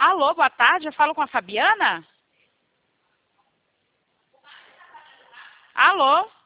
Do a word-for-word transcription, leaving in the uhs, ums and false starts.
Alô, boa tarde, eu falo com a Fabiana? Alô?